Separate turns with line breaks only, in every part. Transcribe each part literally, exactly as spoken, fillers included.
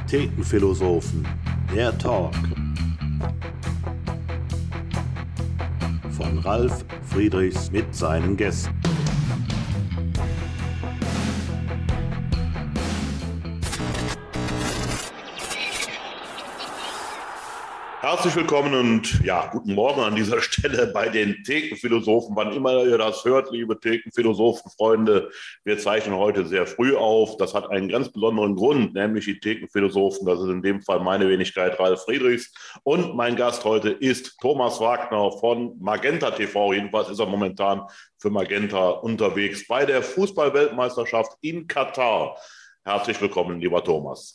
Thekenphilosophen, der Talk. Von Ralf Friedrichs mit seinen Gästen. Herzlich willkommen und ja, guten Morgen an dieser Stelle bei den Thekenphilosophen. Wann immer ihr das hört, liebe Thekenphilosophen-Freunde, wir zeichnen heute sehr früh auf. Das hat einen ganz besonderen Grund, nämlich die Thekenphilosophen. Das ist in dem Fall meine Wenigkeit, Ralf Friedrichs. Und mein Gast heute ist Thomas Wagner von Magenta T V. Jedenfalls ist er momentan für Magenta unterwegs bei der Fußball-Weltmeisterschaft in Katar. Herzlich willkommen, lieber Thomas.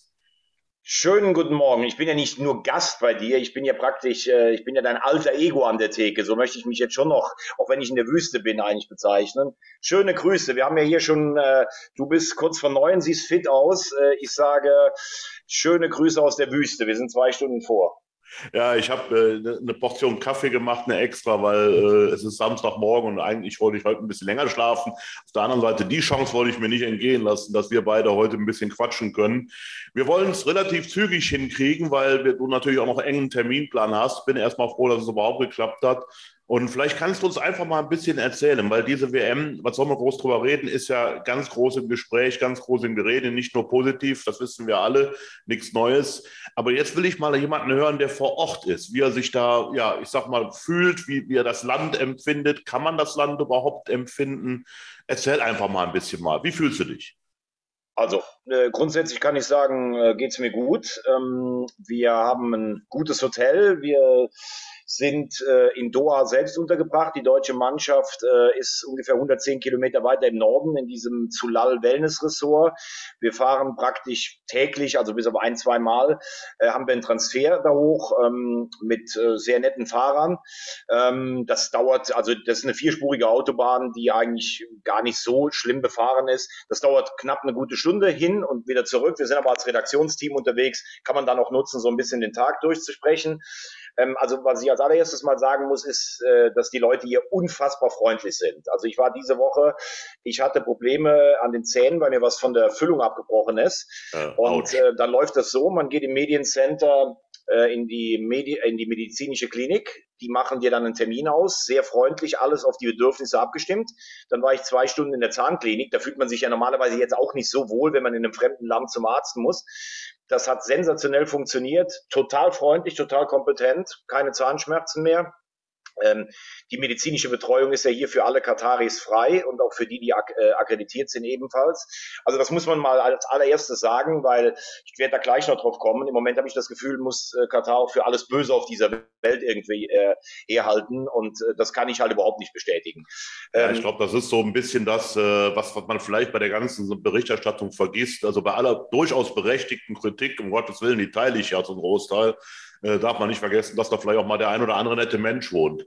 Schönen guten Morgen. Ich bin ja nicht nur Gast bei dir, ich bin ja praktisch, äh, ich bin ja dein alter Ego an der Theke. So möchte ich mich jetzt schon noch, auch wenn ich in der Wüste bin, eigentlich bezeichnen. Schöne Grüße. Wir haben ja hier schon, äh, du bist kurz vor neun, siehst fit aus. Äh, ich sage, schöne Grüße aus der Wüste. Wir sind zwei Stunden vor.
Ja, ich habe äh, eine Portion Kaffee gemacht, eine extra, weil äh, es ist Samstagmorgen und eigentlich wollte ich heute ein bisschen länger schlafen. Auf der anderen Seite, die Chance wollte ich mir nicht entgehen lassen, dass wir beide heute ein bisschen quatschen können. Wir wollen es relativ zügig hinkriegen, weil wir, du natürlich auch noch einen engen Terminplan hast. Bin erstmal froh, dass es überhaupt geklappt hat. Und vielleicht kannst du uns einfach mal ein bisschen erzählen, weil diese W M, was soll man groß drüber reden, ist ja ganz groß im Gespräch, ganz groß im Gerede, nicht nur positiv, das wissen wir alle, nichts Neues. Aber jetzt will ich mal jemanden hören, der vor Ort ist, wie er sich da, ja, ich sag mal, fühlt, wie, wie er das Land empfindet. Kann man das Land überhaupt empfinden? Erzähl einfach mal ein bisschen mal. Wie fühlst du dich?
Also äh, grundsätzlich kann ich sagen, äh, geht's mir gut. Ähm, wir haben ein gutes Hotel. Wir sind äh, in Doha selbst untergebracht. Die deutsche Mannschaft äh, ist ungefähr hundertzehn Kilometer weiter im Norden in diesem Zulal Wellness Resort. Wir fahren praktisch täglich, also bis auf ein, zwei Mal, äh, haben wir einen Transfer da hoch ähm, mit äh, sehr netten Fahrern. Ähm, das dauert, also das ist eine vierspurige Autobahn, die eigentlich gar nicht so schlimm befahren ist. Das dauert knapp eine gute Stunde hin und wieder zurück. Wir sind aber als Redaktionsteam unterwegs, kann man dann auch nutzen, so ein bisschen den Tag durchzusprechen. Ähm, also was ich als allererstes mal sagen muss, ist, äh, dass die Leute hier unfassbar freundlich sind. Also ich war diese Woche, ich hatte Probleme an den Zähnen, weil mir was von der Füllung abgebrochen ist. Äh, und äh, dann läuft das so, man geht im Mediencenter äh, in die Medi in die medizinische Klinik. Die machen dir dann einen Termin aus, sehr freundlich, alles auf die Bedürfnisse abgestimmt. Dann war ich zwei Stunden in der Zahnklinik. Da fühlt man sich ja normalerweise jetzt auch nicht so wohl, wenn man in einem fremden Land zum Arzt muss. Das hat sensationell funktioniert, total freundlich, total kompetent, keine Zahnschmerzen mehr. Ähm, die medizinische Betreuung ist ja hier für alle Kataris frei und auch für die, die ak- äh, akkreditiert sind ebenfalls. Also das muss man mal als allererstes sagen, weil ich werde da gleich noch drauf kommen. Im Moment habe ich das Gefühl, muss äh, Katar auch für alles Böse auf dieser Welt irgendwie äh, herhalten und äh, das kann ich halt überhaupt nicht bestätigen.
Ja, ich glaube, das ist so ein bisschen das, äh, was, was man vielleicht bei der ganzen Berichterstattung vergisst. Also bei aller durchaus berechtigten Kritik, um Gottes Willen, die teile ich ja zum Großteil, äh, darf man nicht vergessen, dass da vielleicht auch mal der ein oder andere nette Mensch wohnt.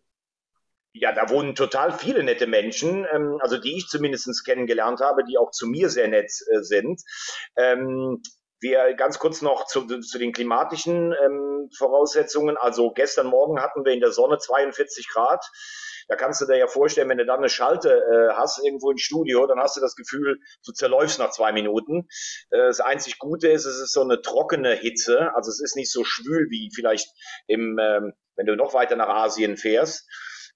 Ja, da wohnen total viele nette Menschen, ähm, also die ich zumindest kennengelernt habe, die auch zu mir sehr nett äh, sind. Ähm, wir ganz kurz noch zu, zu den klimatischen ähm, Voraussetzungen. Also gestern Morgen hatten wir in der Sonne zweiundvierzig Grad. Da kannst du dir ja vorstellen, wenn du dann eine Schalte äh, hast irgendwo im Studio, dann hast du das Gefühl, du zerläufst nach zwei Minuten. Äh, das einzig Gute ist, es ist so eine trockene Hitze. Also es ist nicht so schwül wie vielleicht im, ähm, wenn du noch weiter nach Asien fährst.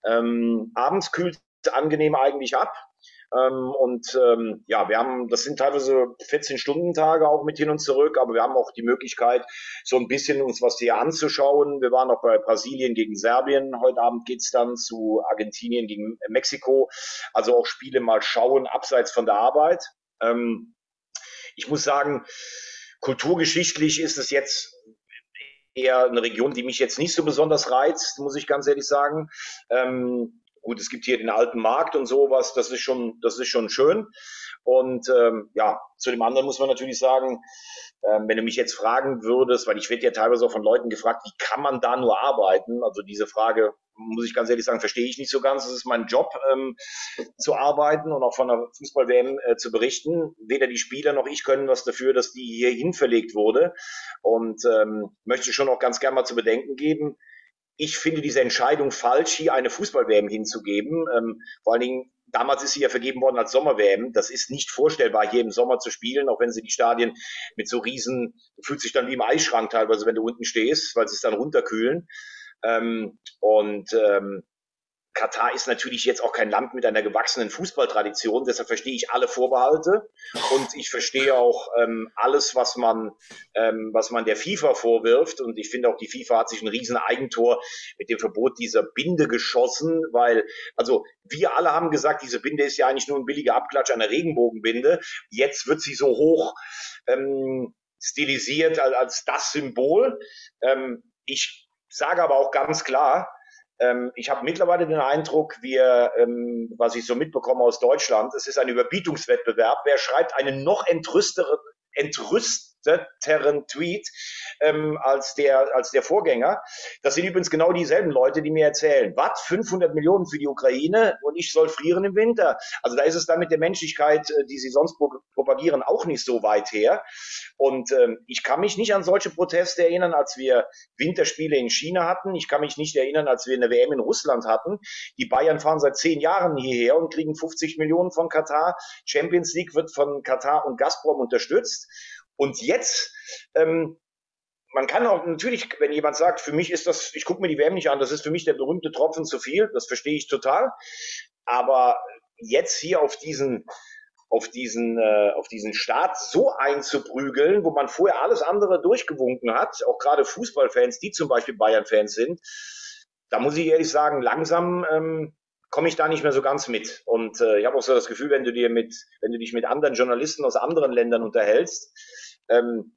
Ähm, abends kühlt es angenehm eigentlich ab. Ähm, und ähm, ja, wir haben, das sind teilweise vierzehn-Stunden-Tage auch mit hin und zurück, aber wir haben auch die Möglichkeit, so ein bisschen uns was hier anzuschauen. Wir waren auch bei Brasilien gegen Serbien. Heute Abend geht's dann zu Argentinien gegen Mexiko. Also auch Spiele mal schauen, abseits von der Arbeit. Ähm, ich muss sagen, kulturgeschichtlich ist es jetzt eher eine Region, die mich jetzt nicht so besonders reizt, muss ich ganz ehrlich sagen. Ähm, gut, es gibt hier den alten Markt und sowas, das ist schon, das ist schon schön. Und ähm, ja, zu dem anderen muss man natürlich sagen, ähm, wenn du mich jetzt fragen würdest, weil ich werde ja teilweise auch von Leuten gefragt, wie kann man da nur arbeiten? Also diese Frage, muss ich ganz ehrlich sagen, verstehe ich nicht so ganz. Es ist mein Job, ähm, zu arbeiten und auch von der Fußball-W M äh, zu berichten. Weder die Spieler noch ich können was dafür, dass die hierhin verlegt wurde. Und ähm, möchte schon auch ganz gerne mal zu bedenken geben, ich finde diese Entscheidung falsch, hier eine Fußball-W M hinzugeben. Ähm, vor allen Dingen damals ist sie ja vergeben worden als Sommer-W M. Das ist nicht vorstellbar, hier im Sommer zu spielen, auch wenn sie die Stadien mit so riesen, du fühlst dich dann wie im Eisschrank teilweise, wenn du unten stehst, weil sie es dann runterkühlen. Ähm, und ähm, Katar ist natürlich jetzt auch kein Land mit einer gewachsenen Fußballtradition, deshalb verstehe ich alle Vorbehalte und ich verstehe auch ähm, alles, was man, ähm, was man der FIFA vorwirft, und ich finde auch, die FIFA hat sich ein riesen Eigentor mit dem Verbot dieser Binde geschossen, weil, also wir alle haben gesagt, diese Binde ist ja eigentlich nur ein billiger Abklatsch einer Regenbogenbinde, jetzt wird sie so hoch ähm, stilisiert als, als das Symbol. Ähm, ich sage aber auch ganz klar, ich habe mittlerweile den Eindruck, wir, ähm, was ich so mitbekomme aus Deutschland, es ist ein Überbietungswettbewerb. Wer schreibt einen noch entrüsteren, entrüsteteren Tweet ähm, als der als der Vorgänger? Das sind übrigens genau dieselben Leute, die mir erzählen, was, fünfhundert Millionen für die Ukraine und ich soll frieren im Winter. Also da ist es dann mit der Menschlichkeit, die sie sonst propagieren, auch nicht so weit her. Und ähm, ich kann mich nicht an solche Proteste erinnern, als wir Winterspiele in China hatten. Ich kann mich nicht erinnern, als wir eine W M in Russland hatten. Die Bayern fahren seit zehn Jahren hierher und kriegen fünfzig Millionen von Katar. Champions League wird von Katar und Gazprom unterstützt. Und jetzt, ähm, man kann auch natürlich, wenn jemand sagt, für mich ist das, ich gucke mir die W M nicht an, das ist für mich der berühmte Tropfen zu viel, das verstehe ich total. Aber jetzt hier auf diesen auf diesen, äh, auf diesen Staat so einzuprügeln, wo man vorher alles andere durchgewunken hat, auch gerade Fußballfans, die zum Beispiel Bayern-Fans sind, da muss ich ehrlich sagen, langsam ähm, komme ich da nicht mehr so ganz mit. Und äh, ich habe auch so das Gefühl, wenn du dir mit, wenn du dich mit anderen Journalisten aus anderen Ländern unterhältst, ähm,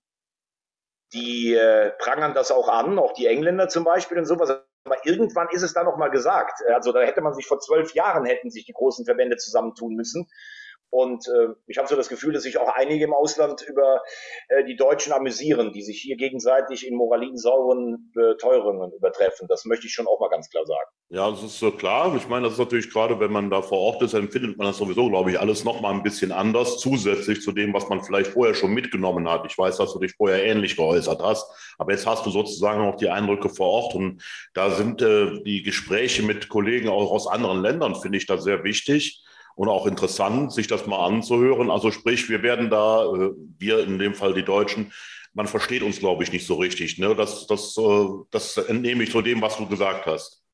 die äh, prangern das auch an, auch die Engländer zum Beispiel und sowas. Aber irgendwann ist es da noch mal gesagt. Also da hätte man sich vor zwölf Jahren hätten sich die großen Verbände zusammentun müssen. Und äh, ich habe so das Gefühl, dass sich auch einige im Ausland über äh, die Deutschen amüsieren, die sich hier gegenseitig in moralinsauren Beteuerungen übertreffen. Das möchte ich schon auch mal ganz klar sagen.
Ja, das ist so klar. Ich meine, das ist natürlich gerade, wenn man da vor Ort ist, empfindet man das sowieso, glaube ich, alles noch mal ein bisschen anders, zusätzlich zu dem, was man vielleicht vorher schon mitgenommen hat. Ich weiß, dass du dich vorher ähnlich geäußert hast, aber jetzt hast du sozusagen noch die Eindrücke vor Ort und da sind äh, die Gespräche mit Kollegen auch aus anderen Ländern, finde ich da sehr wichtig. Und auch interessant, sich das mal anzuhören. Also sprich, wir werden da, wir in dem Fall die Deutschen, man versteht uns, glaube ich, nicht so richtig. Ne? Das, das, das entnehme ich so dem, was du gesagt hast.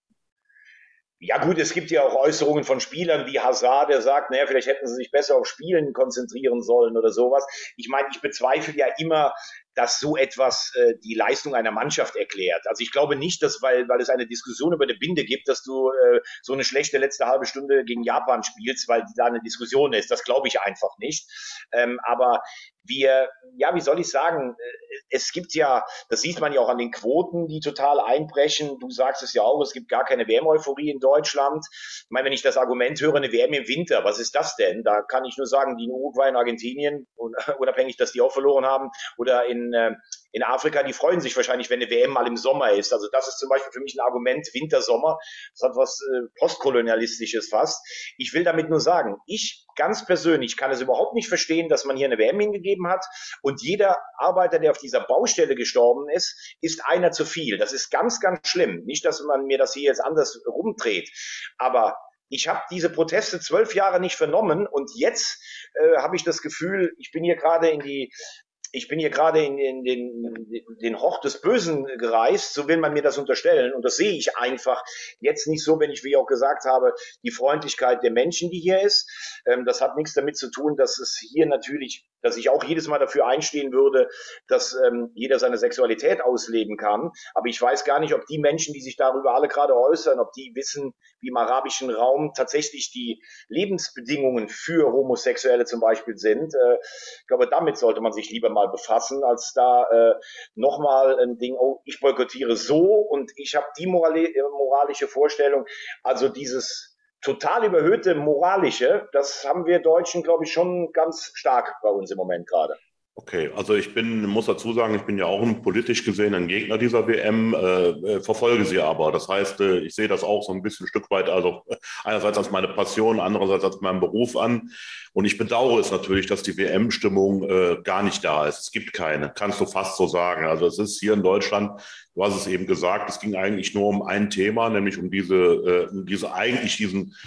Ja gut, es gibt ja auch Äußerungen von Spielern wie Hazard, der sagt, naja, vielleicht hätten sie sich besser auf Spielen konzentrieren sollen oder sowas. Ich meine, ich bezweifle ja immer, dass so etwas äh, die Leistung einer Mannschaft erklärt. Also ich glaube nicht, dass, weil, weil es eine Diskussion über eine Binde gibt, dass du äh, so eine schlechte letzte halbe Stunde gegen Japan spielst, weil da eine Diskussion ist. Das glaube ich einfach nicht. Ähm, aber wir, ja, wie soll ich sagen, es gibt ja, das sieht man ja auch an den Quoten, die total einbrechen. Du sagst es ja auch, es gibt gar keine W M-Euphorie in Deutschland. Ich meine, wenn ich das Argument höre, eine W M im Winter, was ist das denn? Da kann ich nur sagen, die in Uruguay und Argentinien, unabhängig, dass die auch verloren haben, oder in, in Afrika, die freuen sich wahrscheinlich, wenn eine W M mal im Sommer ist. Also das ist zum Beispiel für mich ein Argument, Winter, Sommer. Das hat was äh, Postkolonialistisches fast. Ich will damit nur sagen, ich ganz persönlich kann es überhaupt nicht verstehen, dass man hier eine W M hingegeben hat und jeder Arbeiter, der auf dieser Baustelle gestorben ist, ist einer zu viel. Das ist ganz, ganz schlimm. Nicht, dass man mir das hier jetzt anders rumdreht, aber ich habe diese Proteste zwölf Jahre nicht vernommen und jetzt äh, habe ich das Gefühl, ich bin hier gerade in die Ich bin hier gerade in, in den, den Hort des Bösen gereist, so will man mir das unterstellen. Und das sehe ich einfach jetzt nicht so, wenn ich, wie ich auch gesagt habe, die Freundlichkeit der Menschen, die hier ist. Ähm, das hat nichts damit zu tun, dass es hier natürlich, dass ich auch jedes Mal dafür einstehen würde, dass ähm, jeder seine Sexualität ausleben kann. Aber ich weiß gar nicht, ob die Menschen, die sich darüber alle gerade äußern, ob die wissen, wie im arabischen Raum tatsächlich die Lebensbedingungen für Homosexuelle zum Beispiel sind. Äh, ich glaube, damit sollte man sich lieber mal befassen, als da äh, nochmal ein Ding, oh, ich boykottiere so und ich habe die morali- moralische Vorstellung, also dieses total überhöhte moralische, das haben wir Deutschen, glaube ich, schon ganz stark bei uns im Moment gerade.
Okay, also ich bin, muss dazu sagen, ich bin ja auch ein politisch gesehen ein Gegner dieser W M, äh, verfolge sie aber. Das heißt, äh, ich sehe das auch so ein bisschen ein Stück weit, also einerseits als meine Passion, andererseits als meinen Beruf an. Und ich bedauere es natürlich, dass die W M-Stimmung äh, gar nicht da ist. Es gibt keine, kannst du fast so sagen. Also es ist hier in Deutschland, du hast es eben gesagt, es ging eigentlich nur um ein Thema, nämlich um diese, äh, um diese eigentlich diesen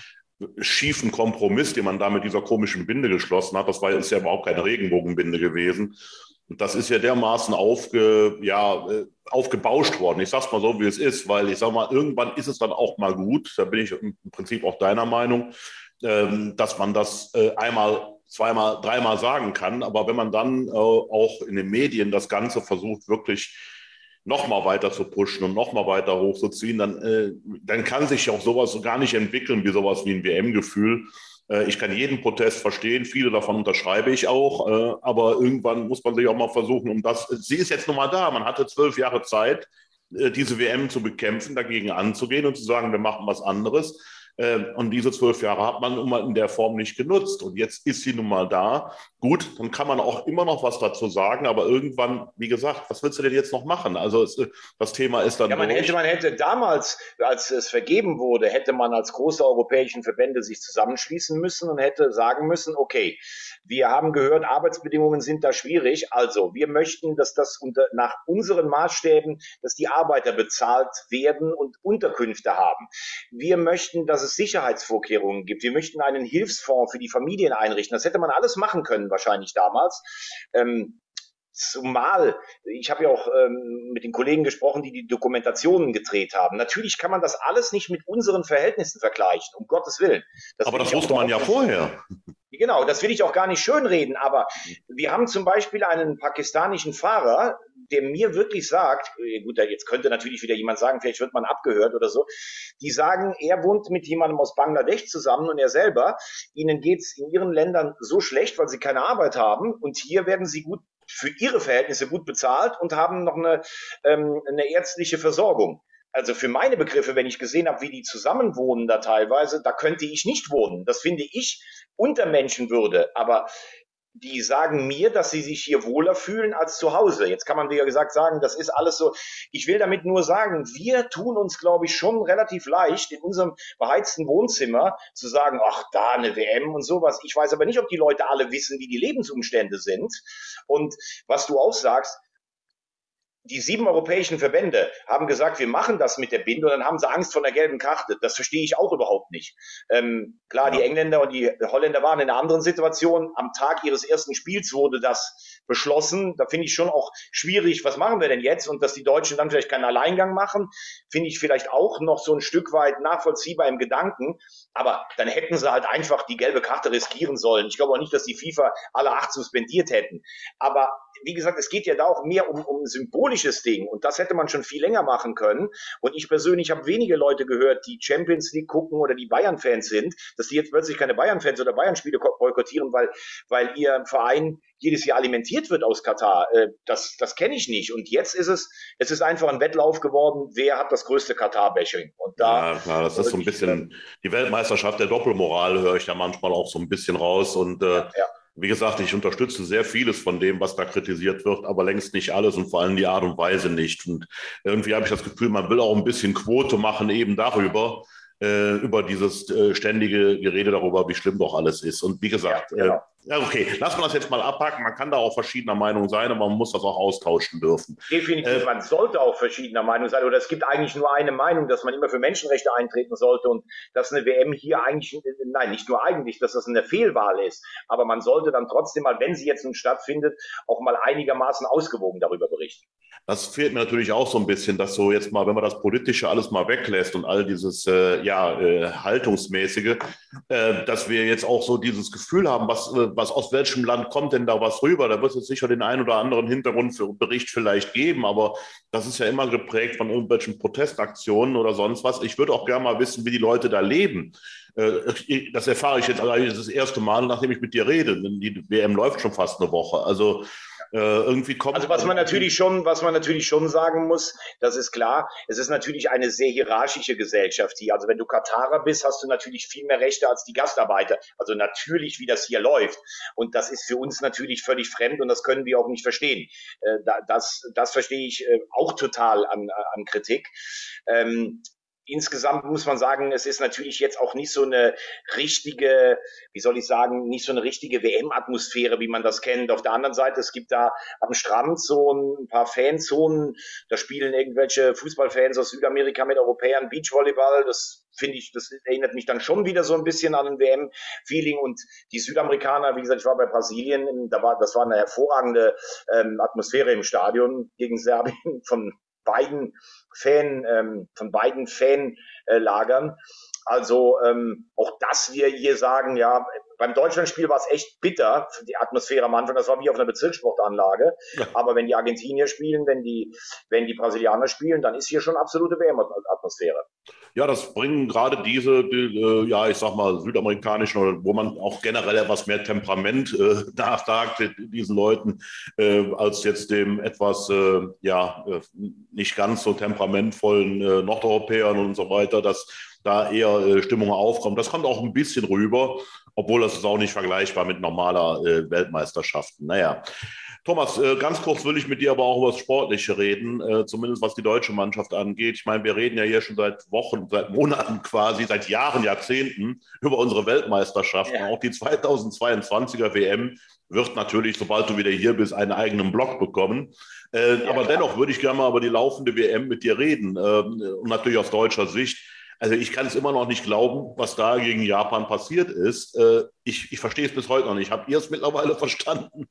schiefen Kompromiss, den man da mit dieser komischen Binde geschlossen hat. Das war ist ja überhaupt keine Regenbogenbinde gewesen. Und das ist ja dermaßen aufge, ja, aufgebauscht worden. Ich sag's mal so, wie es ist, weil ich sag mal, irgendwann ist es dann auch mal gut, da bin ich im Prinzip auch deiner Meinung, dass man das einmal, zweimal, dreimal sagen kann. Aber wenn man dann auch in den Medien das Ganze versucht, wirklich noch mal weiter zu pushen und noch mal weiter hochzuziehen, dann, äh, dann kann sich auch sowas gar nicht entwickeln wie sowas wie ein W M-Gefühl. Äh, ich kann jeden Protest verstehen, viele davon unterschreibe ich auch, äh, aber irgendwann muss man sich auch mal versuchen, um das, sie ist jetzt nun mal da, man hatte zwölf Jahre Zeit, äh, diese W M zu bekämpfen, dagegen anzugehen und zu sagen, wir machen was anderes. Und diese zwölf Jahre hat man nun mal in der Form nicht genutzt. Und jetzt ist sie nun mal da. Gut, dann kann man auch immer noch was dazu sagen. Aber irgendwann, wie gesagt, was willst du denn jetzt noch machen? Also es, das Thema ist dann
ja, man hätte, man hätte damals, als es vergeben wurde, hätte man als große europäischen Verbände sich zusammenschließen müssen und hätte sagen müssen, okay, wir haben gehört, Arbeitsbedingungen sind da schwierig. Also wir möchten, dass das unter, nach unseren Maßstäben, dass die Arbeiter bezahlt werden und Unterkünfte haben. Wir möchten, dass es Sicherheitsvorkehrungen gibt. Wir möchten einen Hilfsfonds für die Familien einrichten. Das hätte man alles machen können, wahrscheinlich damals. Ähm, zumal, ich habe ja auch ähm, mit den Kollegen gesprochen, die die Dokumentationen gedreht haben. Natürlich kann man das alles nicht mit unseren Verhältnissen vergleichen, um Gottes Willen.
Das aber das wusste man ja vorher.
Genau, das will ich auch gar nicht schönreden, aber wir haben zum Beispiel einen pakistanischen Fahrer, der mir wirklich sagt, gut, jetzt könnte natürlich wieder jemand sagen, vielleicht wird man abgehört oder so, die sagen, er wohnt mit jemandem aus Bangladesch zusammen und er selber, ihnen geht's in ihren Ländern so schlecht, weil sie keine Arbeit haben und hier werden sie gut für ihre Verhältnisse gut bezahlt und haben noch eine, ähm, eine ärztliche Versorgung. Also für meine Begriffe, wenn ich gesehen habe, wie die zusammenwohnen da teilweise, da könnte ich nicht wohnen. Das finde ich unter Menschenwürde. Aber die sagen mir, dass sie sich hier wohler fühlen als zu Hause. Jetzt kann man, wie gesagt, sagen, das ist alles so. Ich will damit nur sagen, wir tun uns, glaube ich, schon relativ leicht, in unserem beheizten Wohnzimmer zu sagen, ach, da eine W M und sowas. Ich weiß aber nicht, ob die Leute alle wissen, wie die Lebensumstände sind. Und was du auch sagst, die sieben europäischen Verbände haben gesagt, wir machen das mit der Binde und dann haben sie Angst vor der gelben Karte. Das verstehe ich auch überhaupt nicht. Ähm, klar, ja. Die Engländer und die Holländer waren in einer anderen Situation. Am Tag ihres ersten Spiels wurde das beschlossen. Da finde ich schon auch schwierig, was machen wir denn jetzt? Und dass die Deutschen dann vielleicht keinen Alleingang machen, finde ich vielleicht auch noch so ein Stück weit nachvollziehbar im Gedanken. Aber dann hätten sie halt einfach die gelbe Karte riskieren sollen. Ich glaube auch nicht, dass die FIFA alle acht suspendiert hätten. Aber wie gesagt, es geht ja da auch mehr um, um ein symbolisches Ding. Und das hätte man schon viel länger machen können. Und ich persönlich habe wenige Leute gehört, die Champions League gucken oder die Bayern-Fans sind, dass die jetzt plötzlich keine Bayern-Fans oder Bayern-Spiele boykottieren, weil, weil ihr Verein jedes Jahr alimentiert wird aus Katar. Das, das kenne ich nicht. Und jetzt ist es, es ist einfach ein Wettlauf geworden, wer hat das größte Katar-Bashing. Und da,
ja, klar, das ist so ein bisschen, die Weltmeisterschaft der Doppelmoral höre ich da manchmal auch so ein bisschen raus. Und äh, ja, ja. Wie gesagt, ich unterstütze sehr vieles von dem, was da kritisiert wird, aber längst nicht alles und vor allem die Art und Weise nicht. Und irgendwie habe ich das Gefühl, man will auch ein bisschen Quote machen eben darüber, äh, über dieses äh, ständige Gerede darüber, wie schlimm doch alles ist. Und wie gesagt, ja, genau. äh, ja, okay, lassen wir das jetzt mal abhaken. Man kann da auch verschiedener Meinung sein, aber man muss das auch austauschen dürfen.
Definitiv, äh, man sollte auch verschiedener Meinung sein. Oder es gibt eigentlich nur eine Meinung, dass man immer für Menschenrechte eintreten sollte und dass eine W M hier eigentlich, nein, nicht nur eigentlich, dass das eine Fehlwahl ist. Aber man sollte dann trotzdem mal, wenn sie jetzt nun stattfindet, auch mal einigermaßen ausgewogen darüber berichten.
Das fehlt mir natürlich auch so ein bisschen, dass so jetzt mal, wenn man das Politische alles mal weglässt und all dieses äh, ja, äh, Haltungsmäßige, äh, dass wir jetzt auch so dieses Gefühl haben, was, äh, was aus welchem Land kommt denn da was rüber? Da wird es sicher den einen oder anderen Hintergrundbericht vielleicht geben, aber das ist ja immer geprägt von irgendwelchen Protestaktionen oder sonst was. Ich würde auch gerne mal wissen, wie die Leute da leben. Äh, das erfahre ich jetzt allerdings das erste Mal, nachdem ich mit dir rede. Die W M läuft schon fast eine Woche. Also Äh, irgendwie kommt.
Also was man natürlich schon, was man natürlich schon sagen muss, das ist klar, es ist natürlich eine sehr hierarchische Gesellschaft hier. Also wenn du Katarer bist, hast du natürlich viel mehr Rechte als die Gastarbeiter. Also natürlich, wie das hier läuft. Und das ist für uns natürlich völlig fremd und das können wir auch nicht verstehen. Äh, das, das verstehe ich äh, auch total an, an Kritik. Ähm, Insgesamt muss man sagen, es ist natürlich jetzt auch nicht so eine richtige, wie soll ich sagen, nicht so eine richtige W M-Atmosphäre, wie man das kennt. Auf der anderen Seite, es gibt da am Strand so ein paar Fanzonen, da spielen irgendwelche Fußballfans aus Südamerika mit Europäern Beachvolleyball. Das finde ich, das erinnert mich dann schon wieder so ein bisschen an ein W M-Feeling. Und die Südamerikaner, wie gesagt, ich war bei Brasilien, da war, das war eine hervorragende ähm, Atmosphäre im Stadion gegen Serbien von beiden Fan, ähm, von beiden Fanlagern. Also ähm, auch dass wir hier sagen, ja, beim Deutschlandspiel war es echt bitter, die Atmosphäre am Anfang, das war wie auf einer Bezirkssportanlage.
Ja.
Aber wenn die Argentinier spielen, wenn die, wenn die Brasilianer spielen, dann ist hier schon absolute W M-Atmosphäre.
Ja, das bringen gerade diese, die, äh, ja, ich sag mal, südamerikanischen, oder wo man auch generell etwas mehr Temperament äh, nachsagt, diesen Leuten, äh, als jetzt dem etwas, äh, ja, äh, nicht ganz so temperamentvollen äh, Nordeuropäern und so weiter, dass da eher äh, Stimmung aufkommt. Das kommt auch ein bisschen rüber, obwohl das ist auch nicht vergleichbar mit normaler äh, Weltmeisterschaften. Naja. Thomas, äh, ganz kurz will ich mit dir aber auch über das Sportliche reden, äh, zumindest was die deutsche Mannschaft angeht. Ich meine, wir reden ja hier schon seit Wochen, seit Monaten quasi, seit Jahren, Jahrzehnten über unsere Weltmeisterschaften.
Ja.
Auch die zweitausendzweiundzwanziger W M wird natürlich, sobald du wieder hier bist, einen eigenen Blog bekommen. Äh,
Ja,
aber
klar.
dennoch würde ich gerne mal über die laufende W M mit dir reden, äh, und natürlich aus deutscher Sicht. Also ich kann es immer noch nicht glauben, was da gegen Japan passiert ist. Äh, ich, ich verstehe es bis heute noch nicht. Habt ihr es mittlerweile verstanden?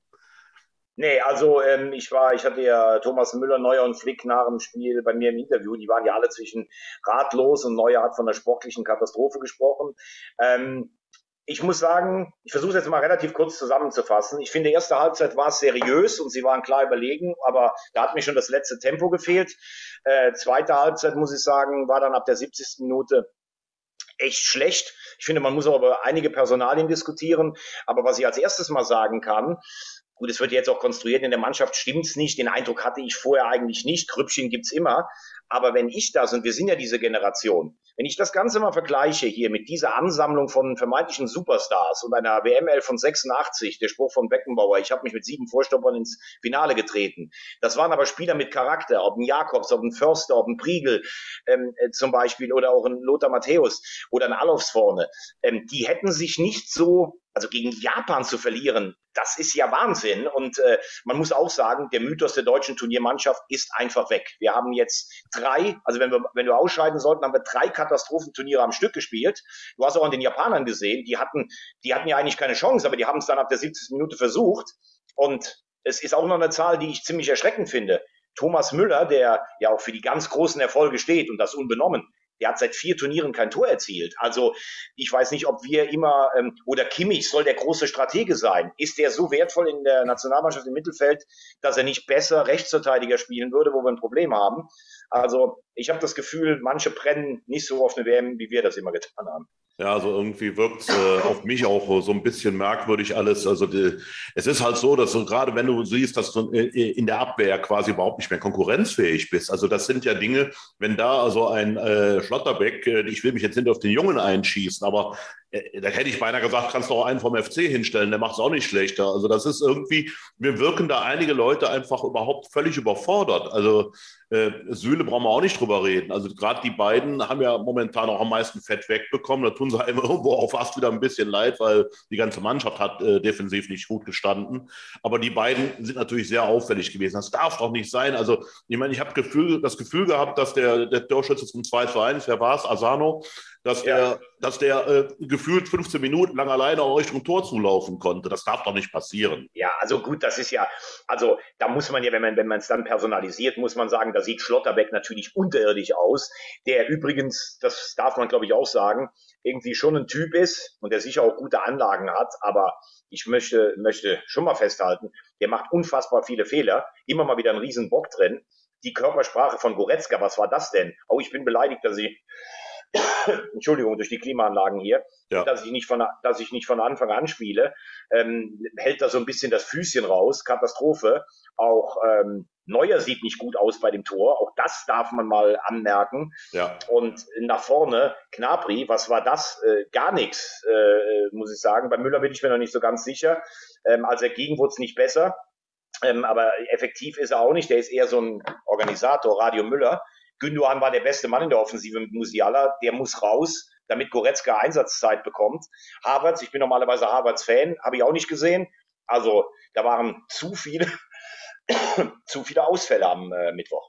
Nee, also ähm, ich war, ich hatte ja Thomas Müller, Neuer und Flick nach dem Spiel bei mir im Interview. Die waren ja alle zwischen ratlos, und Neuer hat von der sportlichen Katastrophe gesprochen. Ähm, ich muss sagen, ich versuche es jetzt mal relativ kurz zusammenzufassen. Ich finde, erste Halbzeit war es seriös und sie waren klar überlegen, aber da hat mir schon das letzte Tempo gefehlt. Äh, zweite Halbzeit, muss ich sagen, war dann ab der siebzigsten Minute echt schlecht. Ich finde, man muss auch über einige Personalien diskutieren. Aber was ich als erstes mal sagen kann, gut, es wird jetzt auch konstruiert, in der Mannschaft stimmt's nicht. Den Eindruck hatte ich vorher eigentlich nicht. Grüppchen gibt's immer. Aber wenn ich das, und wir sind ja diese Generation, wenn ich das Ganze mal vergleiche hier mit dieser Ansammlung von vermeintlichen Superstars und einer W M elf von sechsundachtzig, der Spruch von Beckenbauer, ich habe mich mit sieben Vorstoppern ins Finale getreten. Das waren aber Spieler mit Charakter, ob ein Jakobs, ob ein Förster, ob ein Priegel ähm, äh, zum Beispiel, oder auch ein Lothar Matthäus oder ein Alofs vorne. Ähm, die hätten sich nicht so, also gegen Japan zu verlieren, das ist ja Wahnsinn. Und äh, man muss auch sagen, der Mythos der deutschen Turniermannschaft ist einfach weg. Wir haben jetzt drei, also wenn wir, wenn wir ausscheiden sollten, haben wir drei Katastrophenturniere am Stück gespielt. Du hast auch an den Japanern gesehen, die hatten, die hatten ja eigentlich keine Chance, aber die haben es dann ab der siebzigsten Minute versucht. Und es ist auch noch eine Zahl, die ich ziemlich erschreckend finde. Thomas Müller, der ja auch für die ganz großen Erfolge steht, und das unbenommen, der hat seit vier Turnieren kein Tor erzielt. Also ich weiß nicht, ob wir immer, ähm, oder Kimmich soll der große Stratege sein. Ist der so wertvoll in der Nationalmannschaft im Mittelfeld, dass er nicht besser Rechtsverteidiger spielen würde, wo wir ein Problem haben? Also ich habe das Gefühl, manche brennen nicht so auf eine W M, wie wir das immer getan haben.
Ja, also irgendwie wirkt es äh, auf mich auch so ein bisschen merkwürdig alles. Also die, es ist halt so, dass so, gerade wenn du siehst, dass du in der Abwehr quasi überhaupt nicht mehr konkurrenzfähig bist. Also das sind ja Dinge, wenn da also ein äh, Schlotterbeck, äh, ich will mich jetzt nicht auf den Jungen einschießen, aber äh, da hätte ich beinahe gesagt, kannst du auch einen vom F C hinstellen, der macht es auch nicht schlechter. Also das ist irgendwie, mir wirken da einige Leute einfach überhaupt völlig überfordert. Also äh, Süle brauchen wir auch nicht drüber reden. Also gerade die beiden haben ja momentan auch am meisten Fett wegbekommen. Da tun sie einem irgendwo auch fast wieder ein bisschen leid, weil die ganze Mannschaft hat äh, defensiv nicht gut gestanden. Aber die beiden sind natürlich sehr auffällig gewesen. Das darf doch nicht sein. Also ich meine, ich habe Gefühl, das Gefühl gehabt, dass der, der Torschütze zum zwei zu eins, wer war es, Asano, dass der, ja. dass der äh, gefühlt fünfzehn Minuten lang alleine auch Richtung Tor zulaufen konnte. Das darf doch nicht passieren.
Ja, also gut, das ist ja, also da muss man ja, wenn man wenn man es dann personalisiert, muss man sagen, da sieht Schlotterbeck natürlich unterirdisch aus, der übrigens, das darf man glaube ich auch sagen, irgendwie schon ein Typ ist und der sicher auch gute Anlagen hat, aber ich möchte möchte schon mal festhalten, der macht unfassbar viele Fehler, immer mal wieder einen riesen Bock drin. Die Körpersprache von Goretzka, was war das denn? Oh, ich bin beleidigt, dass ich Entschuldigung, durch die Klimaanlagen hier, ja. dass ich nicht von, dass ich nicht von Anfang an spiele, ähm, hält da so ein bisschen das Füßchen raus, Katastrophe. Auch ähm, Neuer sieht nicht gut aus bei dem Tor, auch das darf man mal anmerken.
Ja.
Und nach vorne, Gnabry, was war das? Äh, gar nichts, äh, muss ich sagen. Bei Müller bin ich mir noch nicht so ganz sicher. Ähm, als er ging, wurde es nicht besser. Ähm, aber effektiv ist er auch nicht. Der ist eher so ein Organisator, Radio Müller. Gündogan war der beste Mann in der Offensive mit Musiala, der muss raus, damit Goretzka Einsatzzeit bekommt. Havertz, ich bin normalerweise Havertz-Fan, habe ich auch nicht gesehen. Also da waren zu viele, zu viele Ausfälle am äh, Mittwoch.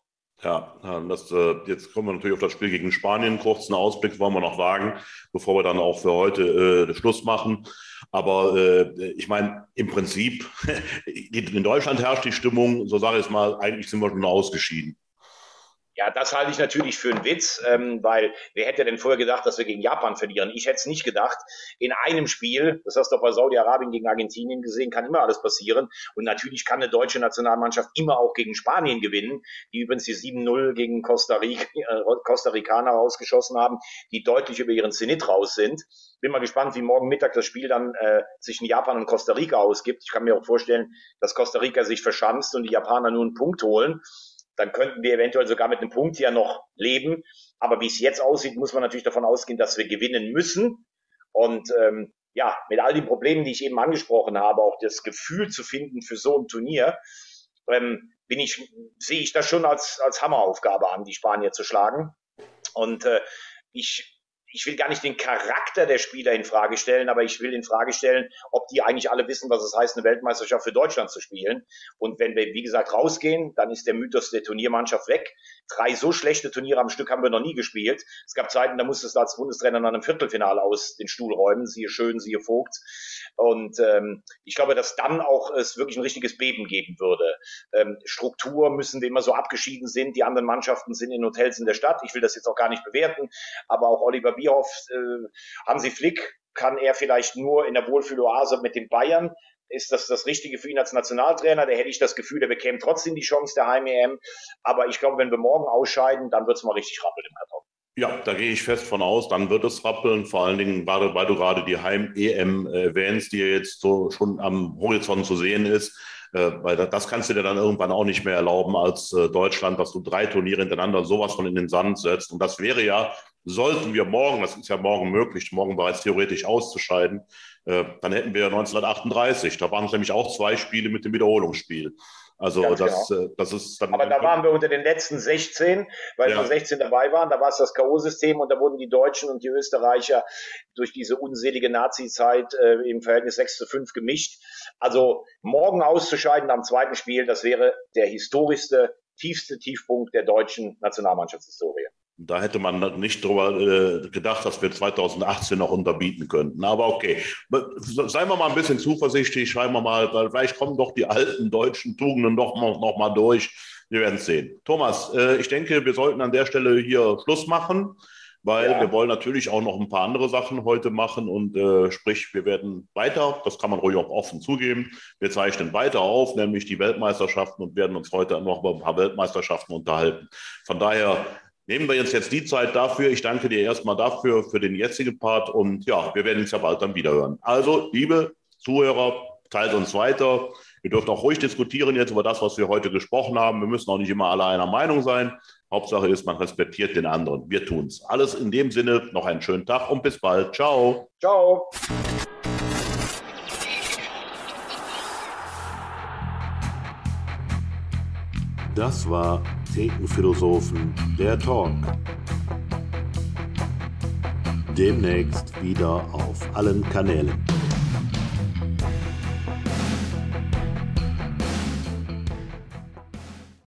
Ja, das, äh, jetzt kommen wir natürlich auf das Spiel gegen Spanien. Kurzen Ausblick wollen wir noch wagen, bevor wir dann auch für heute äh, Schluss machen. Aber äh, ich meine, im Prinzip, in Deutschland herrscht die Stimmung, so sage ich es mal, eigentlich sind wir schon ausgeschieden.
Ja, das halte ich natürlich für einen Witz, ähm, weil wer hätte denn vorher gedacht, dass wir gegen Japan verlieren? Ich hätte es nicht gedacht. In einem Spiel, das hast du doch bei Saudi-Arabien gegen Argentinien gesehen, kann immer alles passieren. Und natürlich kann eine deutsche Nationalmannschaft immer auch gegen Spanien gewinnen, die übrigens die sieben null gegen Costa Rica, äh, Costa Ricaner rausgeschossen haben, die deutlich über ihren Zenit raus sind. Bin mal gespannt, wie morgen Mittag das Spiel dann äh, zwischen Japan und Costa Rica ausgibt. Ich kann mir auch vorstellen, dass Costa Rica sich verschanzt und die Japaner nur einen Punkt holen. Dann könnten wir eventuell sogar mit einem Punkt ja noch leben. Aber wie es jetzt aussieht, muss man natürlich davon ausgehen, dass wir gewinnen müssen. Und ähm, ja, mit all den Problemen, die ich eben angesprochen habe, auch das Gefühl zu finden für so ein Turnier, ähm, bin ich, sehe ich das schon als, als Hammeraufgabe an, die Spanier zu schlagen. Und äh, ich ich will gar nicht den Charakter der Spieler in Frage stellen, aber ich will in Frage stellen, ob die eigentlich alle wissen, was es heißt, eine Weltmeisterschaft für Deutschland zu spielen. Und wenn wir, wie gesagt, rausgehen, dann ist der Mythos der Turniermannschaft weg. Drei so schlechte Turniere am Stück haben wir noch nie gespielt. Es gab Zeiten, da musstest du als Bundestrainer nach einem Viertelfinale aus den Stuhl räumen, siehe Schön, siehe Vogt. Und ähm, ich glaube, dass dann auch es wirklich ein richtiges Beben geben würde. Ähm, Struktur müssen wir immer so abgeschieden sind. Die anderen Mannschaften sind in Hotels in der Stadt. Ich will das jetzt auch gar nicht bewerten, aber auch Oliver Bierhoff, äh, Hansi Flick, kann er vielleicht nur in der Wohlfühloase mit den Bayern. Ist das das Richtige für ihn als Nationaltrainer? Da hätte ich das Gefühl, der bekäme trotzdem die Chance der Heim-E M. Aber ich glaube, wenn wir morgen ausscheiden, dann wird es mal richtig rappeln im Karton.
Ja, da gehe ich fest von aus, dann wird es rappeln, vor allen Dingen, weil, weil du gerade die Heim-E M erwähnst, die jetzt so schon am Horizont zu sehen ist, äh, weil das kannst du dir dann irgendwann auch nicht mehr erlauben als äh, Deutschland, dass du drei Turniere hintereinander sowas von in den Sand setzt. Und das wäre ja, sollten wir morgen, das ist ja morgen möglich, morgen bereits theoretisch auszuscheiden, äh, dann hätten wir neunzehnhundertachtunddreißig, da waren es nämlich auch zwei Spiele mit dem Wiederholungsspiel. Also das, genau. das ist dann.
Aber da waren wir unter den letzten sechzehn, weil ja. wir sechzehn dabei waren. Da war es das K O-System und da wurden die Deutschen und die Österreicher durch diese unselige Nazi-Zeit äh, im Verhältnis sechs zu fünf gemischt. Also morgen auszuscheiden am zweiten Spiel, das wäre der historischste, tiefste Tiefpunkt der deutschen Nationalmannschaftshistorie.
Da hätte man nicht drüber äh, gedacht, dass wir zweitausendachtzehn noch unterbieten könnten. Aber okay, seien wir mal ein bisschen zuversichtlich, schreiben wir mal, weil vielleicht kommen doch die alten deutschen Tugenden doch noch, noch mal durch. Wir werden es sehen. Thomas, äh, ich denke, wir sollten an der Stelle hier Schluss machen, weil ja. wir wollen natürlich auch noch ein paar andere Sachen heute machen und äh, sprich, wir werden weiter, das kann man ruhig auch offen zugeben, wir zeichnen weiter auf, nämlich die Weltmeisterschaften und werden uns heute noch über ein paar Weltmeisterschaften unterhalten. Von daher nehmen wir uns jetzt die Zeit dafür. Ich danke dir erstmal dafür, für den jetzigen Part. Und ja, wir werden uns ja bald dann wieder hören. Also, liebe Zuhörer, teilt uns weiter. Ihr dürft auch ruhig diskutieren jetzt über das, was wir heute gesprochen haben. Wir müssen auch nicht immer alle einer Meinung sein. Hauptsache ist, man respektiert den anderen. Wir tun's. Alles in dem Sinne, noch einen schönen Tag und bis bald. Ciao.
Ciao.
Das war Thekenphilosophen, der Talk. Demnächst wieder auf allen Kanälen.